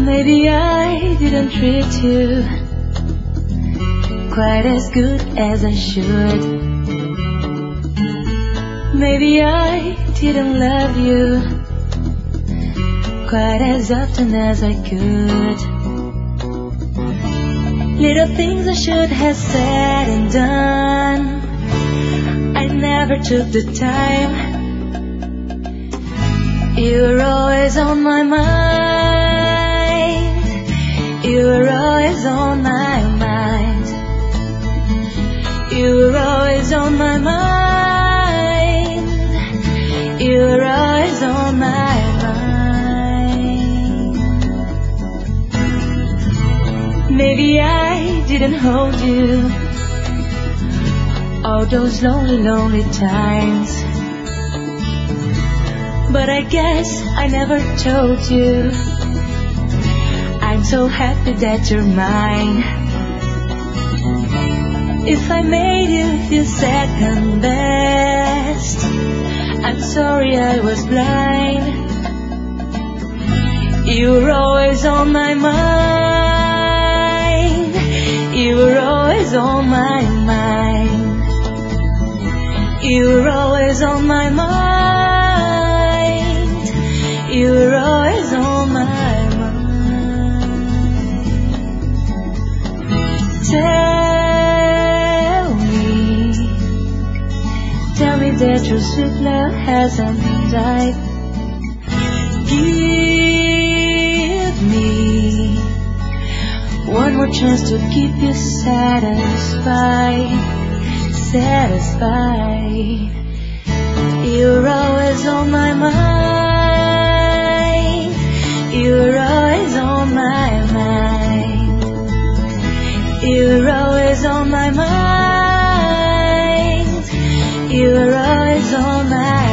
Maybe I didn't treat you quite as good as I should. Maybe I didn't love you quite as often as I could. Little things I should have said and done, I never took the time. You were always on my mind. You were always on my mind. You were always on my mind. You were always on my mind. Maybe I didn't hold you all those lonely, lonely times, but I guess I never told you I'm so happy that you're mine. If I made you feel second best, I'm sorry I was blind. You were always on my mind. You were always on my mind. You were always on my mind. You were always on my mind. Tell me that your sweet love hasn't died. Give me one more chance to keep you satisfied. Satisfied. You're always on my mind. You're always on my mind. You're always on my mind. You're always on my mind.